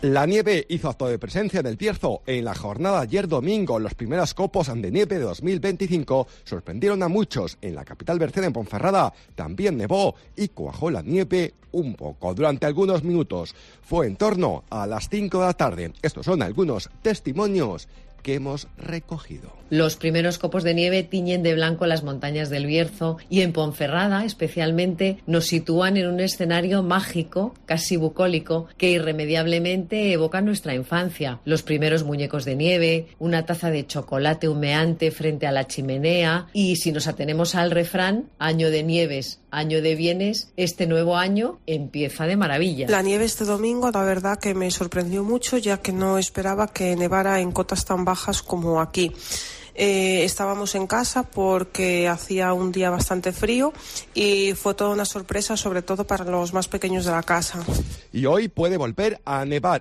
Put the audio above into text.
La nieve hizo acto de presencia en el Bierzo. En la jornada de ayer domingo, los primeros copos de nieve de 2025 sorprendieron a muchos. En la capital bercena, en Ponferrada, también nevó y cuajó la nieve un poco. Durante algunos minutos, fue en torno a las 5 de la tarde. Estos son algunos testimonios que hemos recogido. Los primeros copos de nieve tiñen de blanco las montañas del Bierzo y en Ponferrada, especialmente, nos sitúan en un escenario mágico, casi bucólico, que irremediablemente evoca nuestra infancia. Los primeros muñecos de nieve, una taza de chocolate humeante frente a la chimenea y, si nos atenemos al refrán, año de nieves, año de bienes, este nuevo año empieza de maravilla. La nieve este domingo, la verdad que me sorprendió mucho, ya que no esperaba que nevara en cotas tan bajas como aquí. Estábamos en casa porque hacía un día bastante frío y fue toda una sorpresa, sobre todo para los más pequeños de la casa. Y hoy puede volver a nevar